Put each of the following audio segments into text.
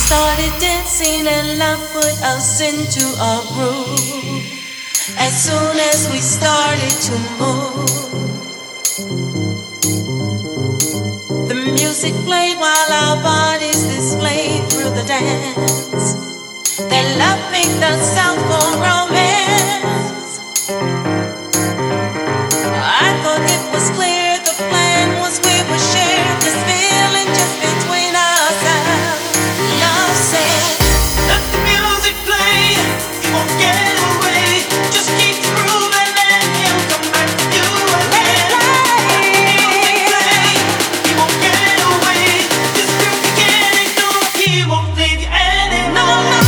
Started dancing and love put us into a groove. As soon as we started to move, the music played while our bodies displayed through the dance. That love picked us out for romance. I thought it was clear the plan was we would share this feeling just between ourselves. Love said, let the music play, you won't get away. Just keep grooving and he'll come back to you again. Let the music play, you won't get away. This groove you can't ignore, he won't leave you anymore. No, no.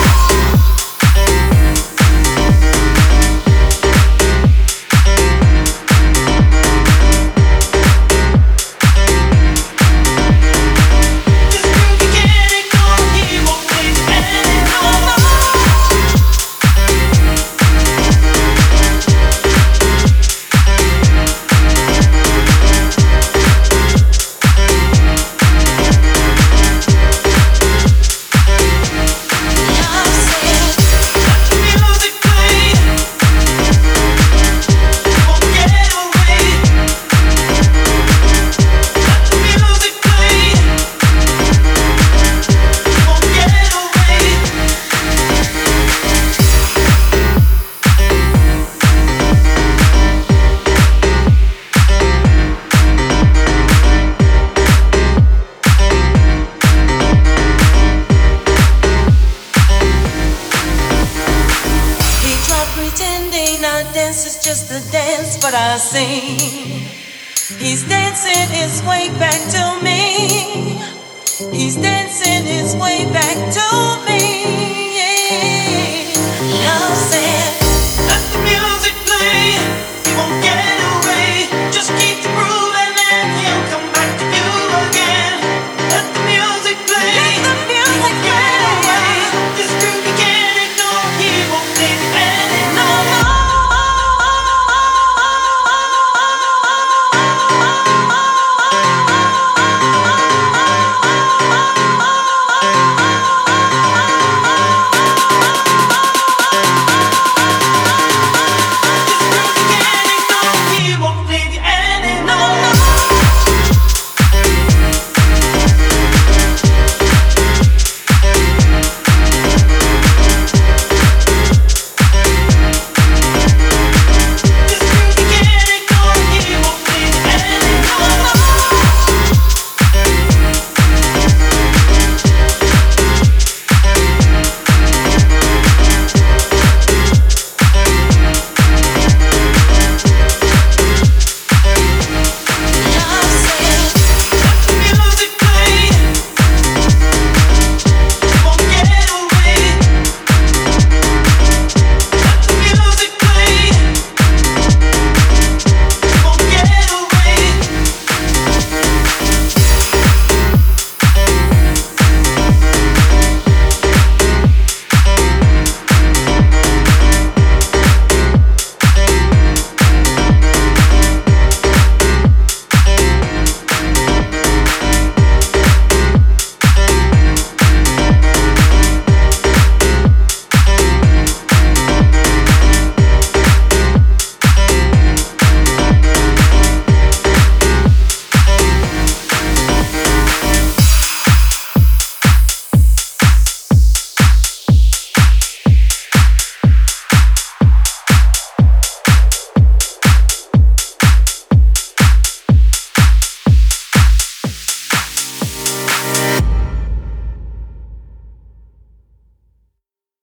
Pretending our dance is just a dance, but I sing. He's dancing his way back to me. He's dancing his way back to me.